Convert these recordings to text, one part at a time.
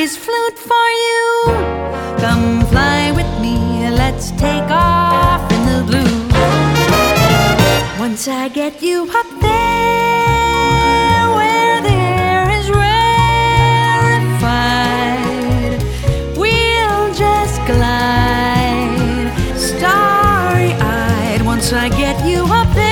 his flute for you. Come fly with me, let's take off in the blue. Once I get you up there, where the air is rarefied, we'll just glide, starry-eyed. Once I get you up there,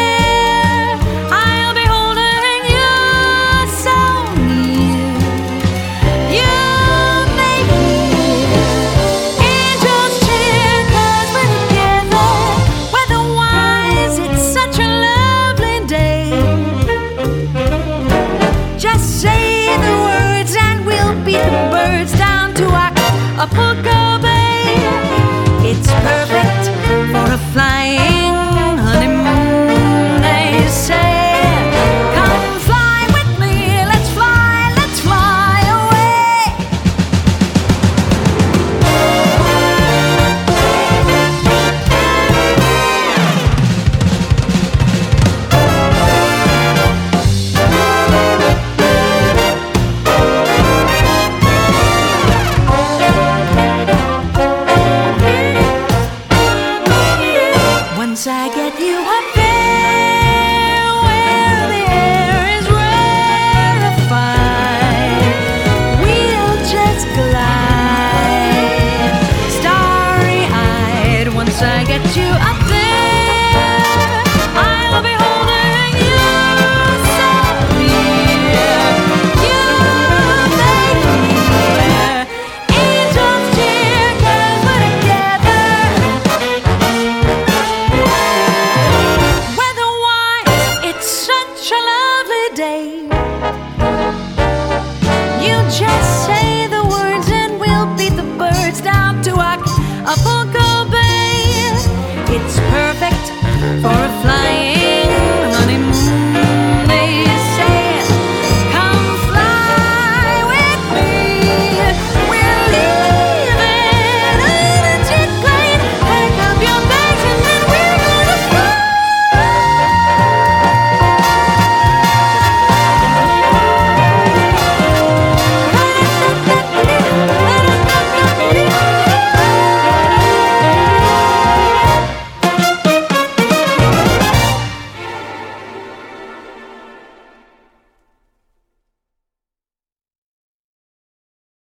Acapulco Bay. It's perfect for a flying honeymoon, they say. Come fly with me, let's fly away. Once I get you up there, where the air is rarefied, we'll just glide, starry-eyed. Once I get you up